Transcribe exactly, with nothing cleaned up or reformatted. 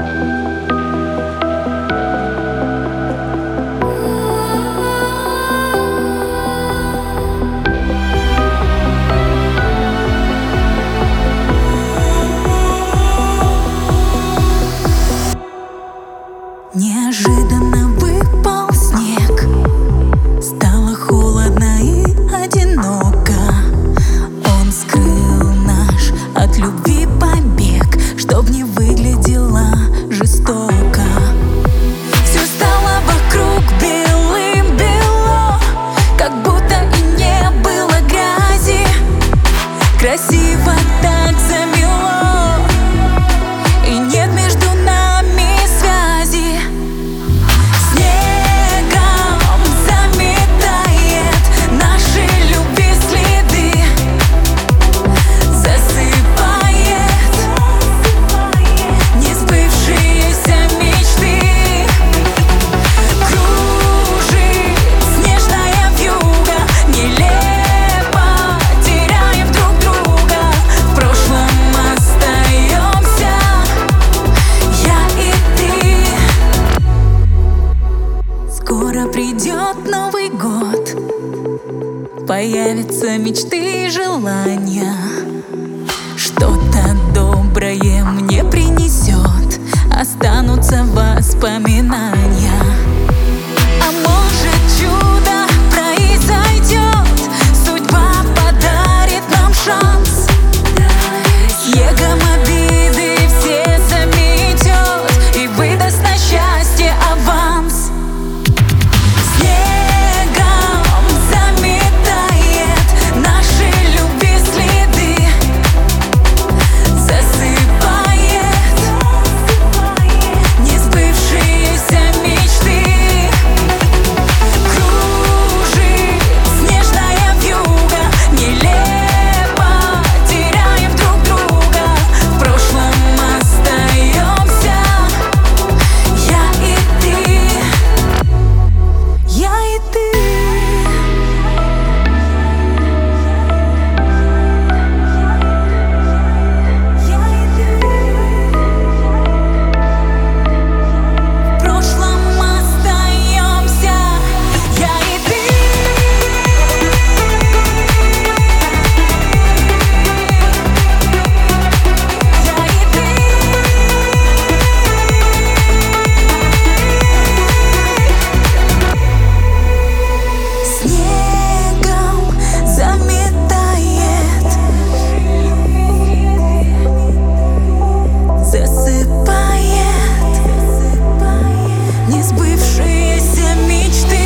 Неожиданно выпал снег, стало холодно и одиноко. Он скрыл наш от любви побег, чтоб не выглядело жестоко. Все стало вокруг белым-бело, как будто и не было грязи. Красиво так замело, и нет между нами связи. Снегом заметает наши любви следы, засыпает несбывшиеся мечты. Кружит снежная вьюга, нелепо теряем друг друга. В прошлом остаемся я и ты. Скоро придет Новый год, появятся мечты и желания. Что-то доброе мне принесет, останутся воспоминания. А может, чудо произойдет, судьба подарит нам шанс. Снегом обиды все заметет и выдаст на счастье аванс. Снегом заметает наши любви следы, засыпает несбывшиеся мечты. Кружит снежная вьюга, нелепо теряем друг друга. В прошлом остаемся я и ты, я и ты. В прошлом остаемся я и ты. Я и ты. Снегом заметает, засыпает несбывшиеся мечты.